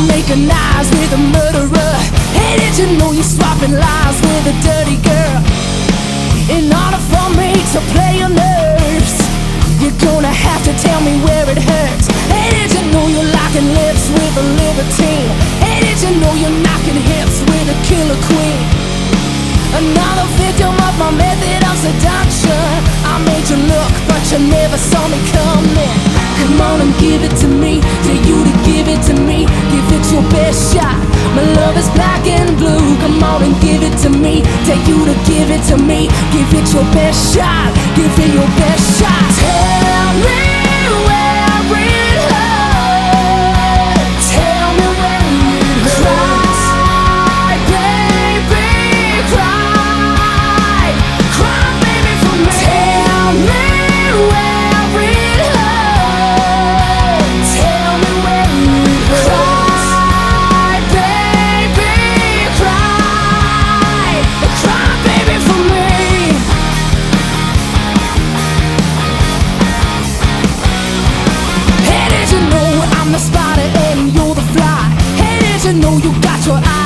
making eyes with a murderer. Hey, did you know you're swapping lies with a dirty girl? In order for me to play your nerves, you're gonna have to tell me where it hurts. Hey, did you know you're locking lips with a libertine? Hey, did you know you're knocking hips with a killer queen? Another victim of my method of seduction. I made you look, but you never saw me coming. Come on and give it to me, tell you to give it to me. Give it your best shot. My love is black and blue. Come on and give it to me, tell you to give it to me. Give it your best shot, give it your best shot. Tell me where it hurts. Tell me where it hurts. Cry, baby, cry. Cry, baby, for me. Tell me where it hurts. Tell me where it hurts. Cry, baby, cry. Cry, baby, for me. Hey, did you know I'm the spider and you're the fly? Hey, did you know you got your eyes